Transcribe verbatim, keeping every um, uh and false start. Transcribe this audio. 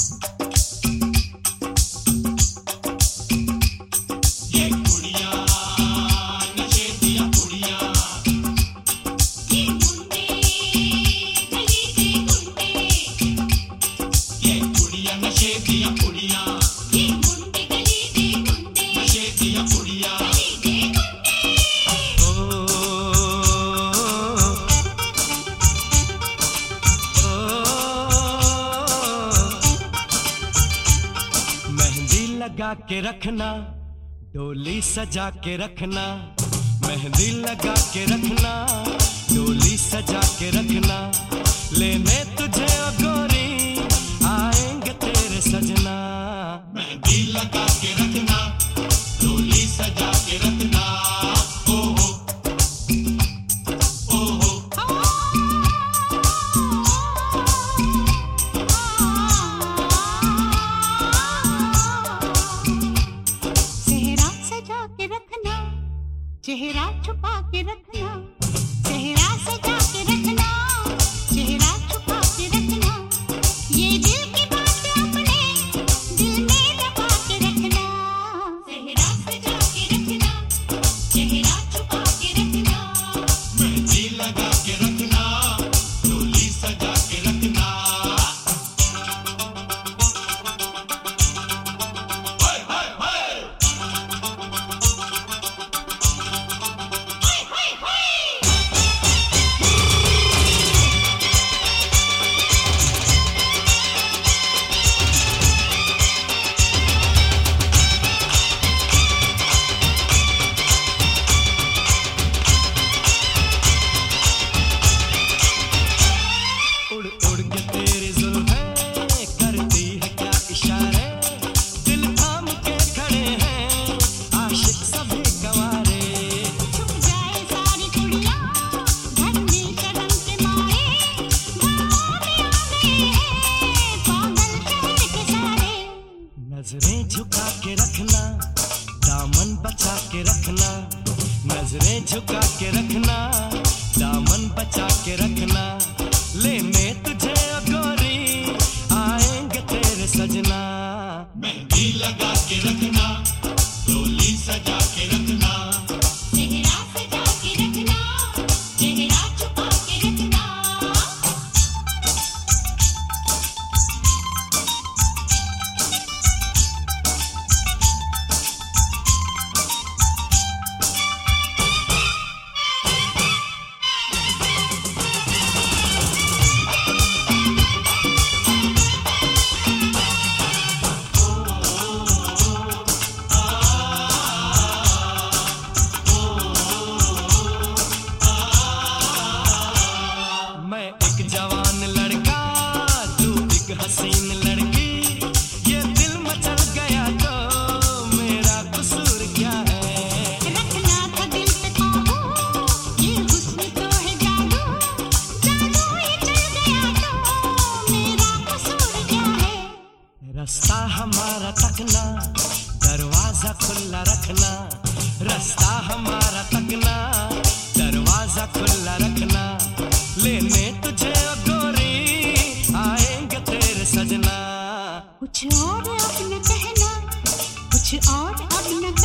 लगा के रखना, डोली सजा के रखना, मेहंदी लगा के रखना, डोली सजा के रखना, लेने तुझे ओ गोरी आएंगे तेरे सजना। मेहंदी लगा के रखना, डोली सजा के रखना, ओ हो ओ हो। चेहरा छुपा के रखना, चेहरा सजा के रखना, चेहरा छुपा के रखना, ये दिल की बात अपने दिल में दबा के रखना। चेहरा सजा के रखना, चेहरा छुपा के रखना, मेहंदी लगा के रखना, डोली सजा के रखना। हाय हाय हाय नजरें झुका के रखना, दामन बचा के रखना, नजरें झुका के रखना, दामन बचा के रखना, लेने तुझे ओ गोरी आएंगे तेरे सजना। मेहंदी लगा के रखना, डोली सजा के रखना, चेहरा सजा के रखना, चेहरा छुपा के रखना। हसीन लड़की, ये दिल मचल गया तो मेरा कसूर क्या है? रखना था दिल पे काबू, ये हुस्न तो है जादू, जादू ये चल गया तो मेरा कसूर क्या है? रास्ता हमारा तकना, दरवाजा खुला रखना, रास्ता हमारा तकना, दरवाजा खुला रखना, लेने तुझे ओ गोरी आएंगे तेरे सजना। कुछ और अब न कहना, कुछ और अब न